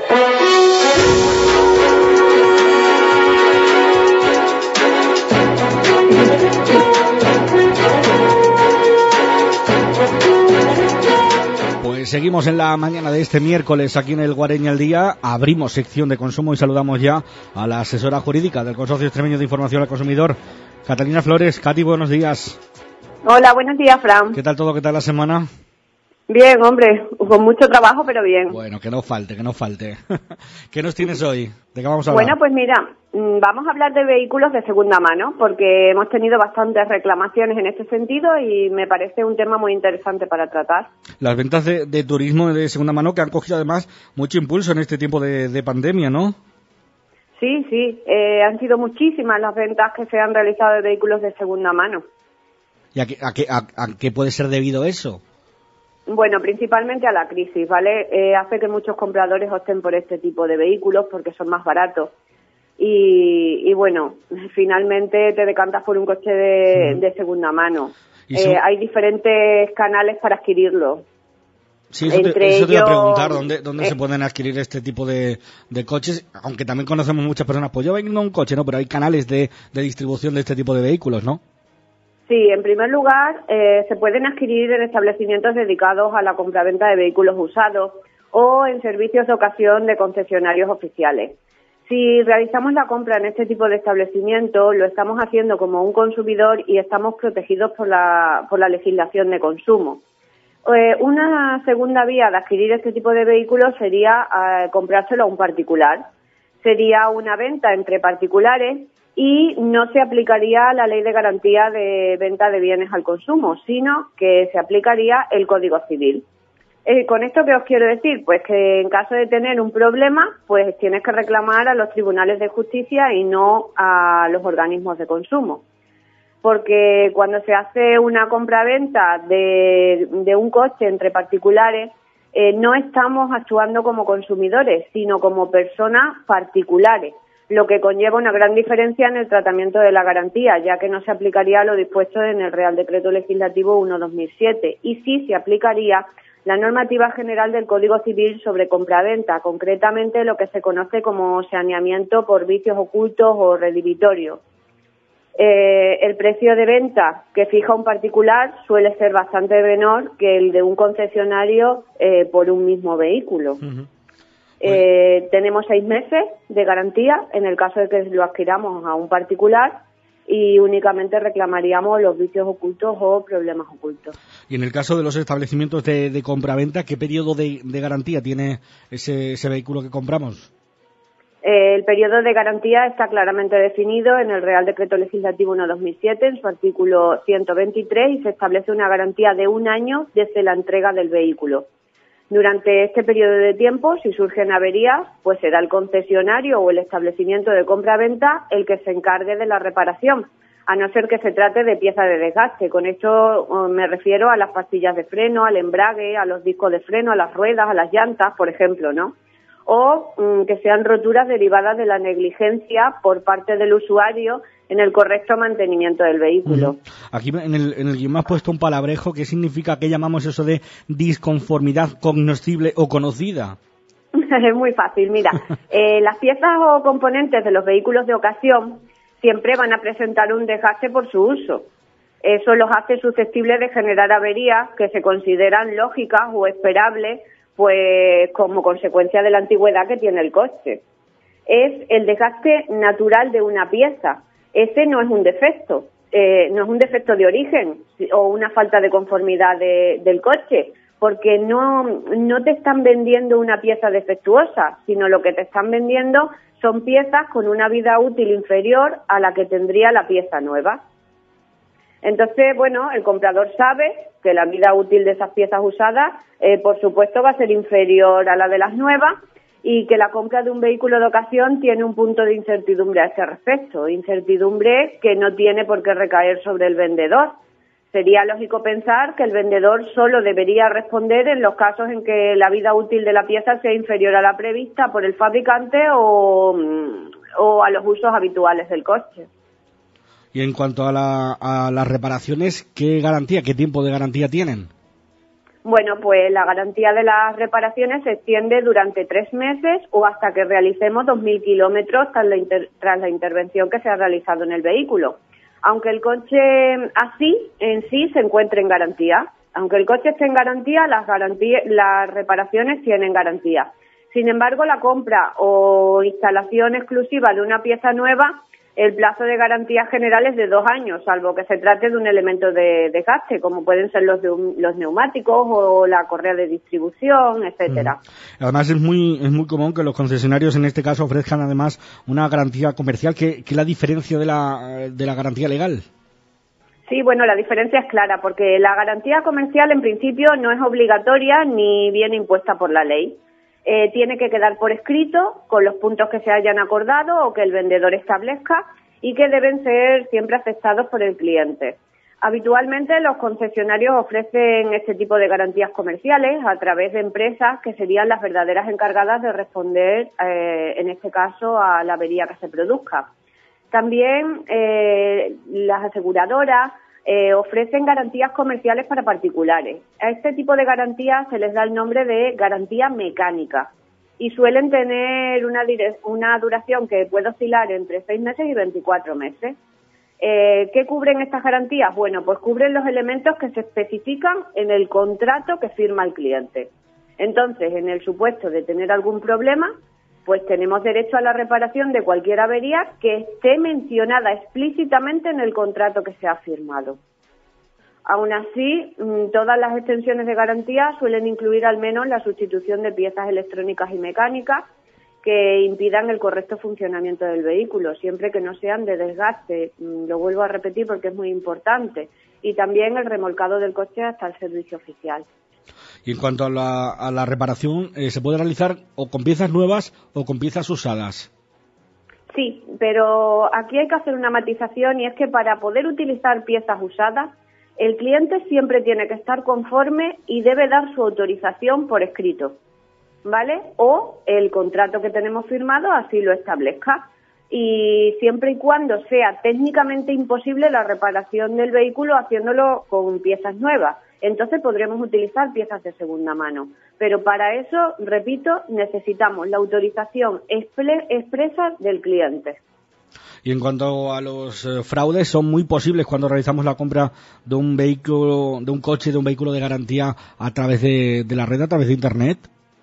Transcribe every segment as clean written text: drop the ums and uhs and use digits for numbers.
Pues seguimos en la mañana de este miércoles aquí en el Guareña al Día. Abrimos sección de consumo y saludamos ya a la asesora jurídica del Consorcio Extremeño de Información al Consumidor, Catalina Flores. Cati, buenos días. Hola, buenos días, Fran. ¿Qué tal todo? ¿Qué tal la semana? Bien, hombre, con mucho trabajo, pero bien. Bueno, que no falte. ¿Qué nos tienes hoy? ¿De qué vamos a hablar? Bueno, pues mira, vamos a hablar de vehículos de segunda mano, porque hemos tenido bastantes reclamaciones en este sentido y me parece un tema muy interesante para tratar. Las ventas de turismo de segunda mano que han cogido además mucho impulso en este tiempo de pandemia, ¿no? Sí, han sido muchísimas las ventas que se han realizado de vehículos de segunda mano. ¿Y a qué puede ser debido eso? Bueno, principalmente a la crisis, ¿vale? Hace que muchos compradores opten por este tipo de vehículos porque son más baratos. Y bueno, finalmente te decantas por un coche de segunda mano. Hay diferentes canales para adquirirlo. Sí, eso te iba a preguntar, ¿dónde se pueden adquirir este tipo de coches? Aunque también conocemos muchas personas, pues yo vengo a un coche, ¿no? Pero hay canales de distribución de este tipo de vehículos, ¿no? Sí, en primer lugar, se pueden adquirir en establecimientos dedicados a la compraventa de vehículos usados o en servicios de ocasión de concesionarios oficiales. Si realizamos la compra en este tipo de establecimientos, lo estamos haciendo como un consumidor y estamos protegidos por la legislación de consumo. Una segunda vía de adquirir este tipo de vehículos sería comprárselo a un particular. Sería una venta entre particulares y no se aplicaría la ley de garantía de venta de bienes al consumo, sino que se aplicaría el Código Civil. ¿Con esto qué os quiero decir? Pues que en caso de tener un problema, pues tienes que reclamar a los tribunales de justicia y no a los organismos de consumo. Porque cuando se hace una compra-venta de un coche entre particulares, no estamos actuando como consumidores, sino como personas particulares, lo que conlleva una gran diferencia en el tratamiento de la garantía, ya que no se aplicaría lo dispuesto en el Real Decreto Legislativo 1/2007 y sí se aplicaría la normativa general del Código Civil sobre compraventa, concretamente lo que se conoce como saneamiento por vicios ocultos o redimitorios. El precio de venta que fija un particular suele ser bastante menor que el de un concesionario por un mismo vehículo. Uh-huh. Tenemos 6 meses de garantía en el caso de que lo adquiramos a un particular y únicamente reclamaríamos los vicios ocultos o problemas ocultos. Y en el caso de los establecimientos de compraventa, ¿qué periodo de garantía tiene ese vehículo que compramos? El periodo de garantía está claramente definido en el Real Decreto Legislativo 1/2007, en su artículo 123, y se establece una garantía de 1 año desde la entrega del vehículo. Durante este periodo de tiempo, si surgen averías, pues será el concesionario o el establecimiento de compra-venta el que se encargue de la reparación, a no ser que se trate de piezas de desgaste. Con esto me refiero a las pastillas de freno, al embrague, a los discos de freno, a las ruedas, a las llantas, por ejemplo, ¿no? O que sean roturas derivadas de la negligencia por parte del usuario en el correcto mantenimiento del vehículo. Uh-huh. Aquí en el guión me has puesto un palabrejo. ¿Qué significa? ¿Qué llamamos eso de disconformidad cognoscible o conocida? Es muy fácil, mira. Las piezas o componentes de los vehículos de ocasión siempre van a presentar un desgaste por su uso. Eso los hace susceptibles de generar averías que se consideran lógicas o esperables, pues como consecuencia de la antigüedad que tiene el coche. Es el desgaste natural de una pieza. Ese no es un defecto, no es un defecto de origen o una falta de conformidad del coche, porque no te están vendiendo una pieza defectuosa, sino lo que te están vendiendo son piezas con una vida útil inferior a la que tendría la pieza nueva. Entonces, bueno, el comprador sabe que la vida útil de esas piezas usadas, por supuesto, va a ser inferior a la de las nuevas y que la compra de un vehículo de ocasión tiene un punto de incertidumbre a ese respecto, incertidumbre que no tiene por qué recaer sobre el vendedor. Sería lógico pensar que el vendedor solo debería responder en los casos en que la vida útil de la pieza sea inferior a la prevista por el fabricante o a los usos habituales del coche. Y en cuanto a las reparaciones, ¿qué tiempo de garantía tienen? Bueno, pues la garantía de las reparaciones se extiende durante 3 meses o hasta que realicemos 2.000 kilómetros tras la intervención que se ha realizado en el vehículo. Aunque el coche en sí se encuentre en garantía. Aunque el coche esté en garantía, las reparaciones tienen garantía. Sin embargo, la compra o instalación exclusiva de una pieza nueva, el plazo de garantía general es de 2 años, salvo que se trate de un elemento de desgaste, como pueden ser los neumáticos o la correa de distribución, etcétera. Además, es muy común que los concesionarios en este caso ofrezcan además una garantía comercial. ¿Qué es la diferencia de la garantía legal? Sí, bueno, la diferencia es clara, porque la garantía comercial en principio no es obligatoria ni viene impuesta por la ley. Tiene que quedar por escrito con los puntos que se hayan acordado o que el vendedor establezca y que deben ser siempre aceptados por el cliente. Habitualmente los concesionarios ofrecen este tipo de garantías comerciales a través de empresas que serían las verdaderas encargadas de responder, en este caso, a la avería que se produzca. También las aseguradoras ofrecen garantías comerciales para particulares. A este tipo de garantías se les da el nombre de garantía mecánica y suelen tener una duración que puede oscilar entre 6 meses y 24 meses. ¿Qué cubren estas garantías? Bueno, pues cubren los elementos que se especifican en el contrato que firma el cliente. Entonces, en el supuesto de tener algún problema, pues tenemos derecho a la reparación de cualquier avería que esté mencionada explícitamente en el contrato que se ha firmado. Aún así, todas las extensiones de garantía suelen incluir al menos la sustitución de piezas electrónicas y mecánicas que impidan el correcto funcionamiento del vehículo, siempre que no sean de desgaste. Lo vuelvo a repetir porque es muy importante. Y también el remolcado del coche hasta el servicio oficial. Y en cuanto a la reparación, ¿se puede realizar o con piezas nuevas o con piezas usadas? Sí, pero aquí hay que hacer una matización y es que para poder utilizar piezas usadas, el cliente siempre tiene que estar conforme y debe dar su autorización por escrito, ¿vale? O el contrato que tenemos firmado así lo establezca. Y siempre y cuando sea técnicamente imposible la reparación del vehículo haciéndolo con piezas nuevas. Entonces podremos utilizar piezas de segunda mano. Pero para eso, repito, necesitamos la autorización expresa del cliente. Y en cuanto a los fraudes, son muy posibles cuando realizamos la compra de un vehículo, de un coche, de un vehículo de garantía a través de la red, a través de Internet.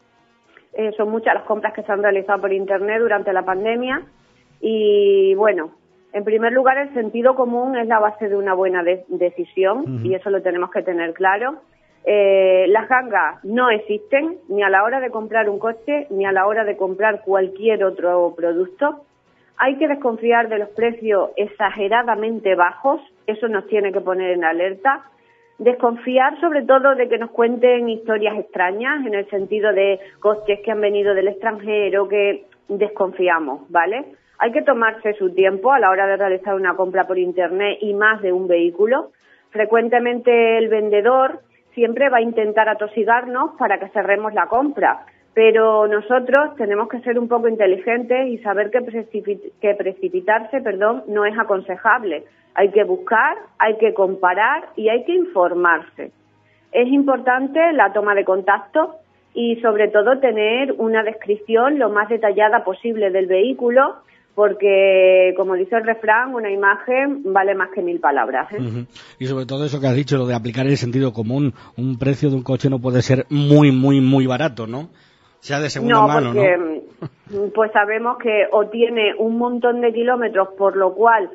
Son muchas las compras que se han realizado por Internet durante la pandemia. Y bueno, en primer lugar, el sentido común es la base de una buena decisión y eso lo tenemos que tener claro. Las gangas no existen ni a la hora de comprar un coche ni a la hora de comprar cualquier otro producto. Hay que desconfiar de los precios exageradamente bajos, eso nos tiene que poner en alerta. Desconfiar sobre todo de que nos cuenten historias extrañas, en el sentido de coches que han venido del extranjero, que desconfiamos, ¿vale? Hay que tomarse su tiempo a la hora de realizar una compra por Internet y más de un vehículo. Frecuentemente el vendedor siempre va a intentar atosigarnos para que cerremos la compra, pero nosotros tenemos que ser un poco inteligentes y saber que precipitarse no es aconsejable. Hay que buscar, hay que comparar y hay que informarse. Es importante la toma de contacto y sobre todo tener una descripción lo más detallada posible del vehículo, porque, como dice el refrán, una imagen vale más que 1000 palabras. Y sobre todo eso que has dicho, lo de aplicar el sentido común. Un precio de un coche no puede ser muy, muy, muy barato, ¿no? Sea de segunda mano, porque, ¿no? Pues sabemos que o tiene un montón de kilómetros, por lo cual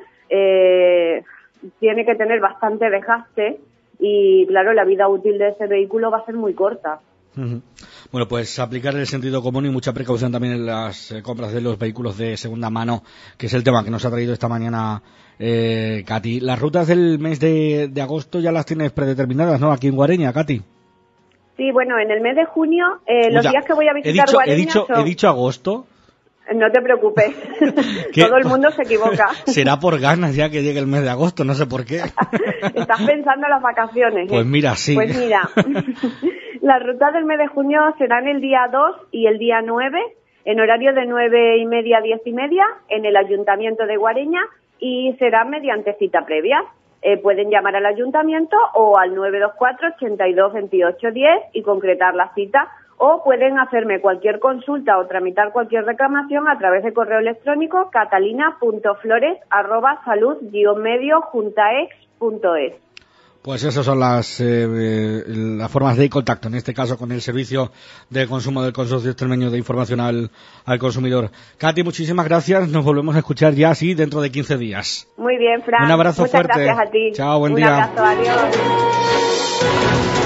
tiene que tener bastante desgaste y, claro, la vida útil de ese vehículo va a ser muy corta. Bueno, pues aplicar el sentido común y mucha precaución también en las compras de los vehículos de segunda mano, que es el tema que nos ha traído esta mañana Katy. Las rutas del mes de agosto ya las tienes predeterminadas, ¿no? Aquí en Guareña, Katy. Sí, bueno, en el mes de junio, los días que voy a visitar Guareña ¿He dicho agosto? No te preocupes, todo el mundo se equivoca. Será por ganas ya que llegue el mes de agosto, no sé por qué. Estás pensando en las vacaciones. Pues mira, sí. Pues mira, las rutas del mes de junio serán el día 2 y el día 9, en horario de 9:30 a 10:30, en el Ayuntamiento de Guareña, y será mediante cita previa. pueden llamar al ayuntamiento o al 924 82 28 10 y concretar la cita, o pueden hacerme cualquier consulta o tramitar cualquier reclamación a través de correo electrónico catalina.flores@salud-medio-juntaex.es. Pues esas son las formas de contacto, en este caso con el Servicio de Consumo del Consorcio Extremeño de Información al Consumidor. Katy, muchísimas gracias. Nos volvemos a escuchar ya así dentro de 15 días. Muy bien, Fran. Un abrazo Muchas fuerte. Gracias a ti. Chao, buen día. Un abrazo, adiós.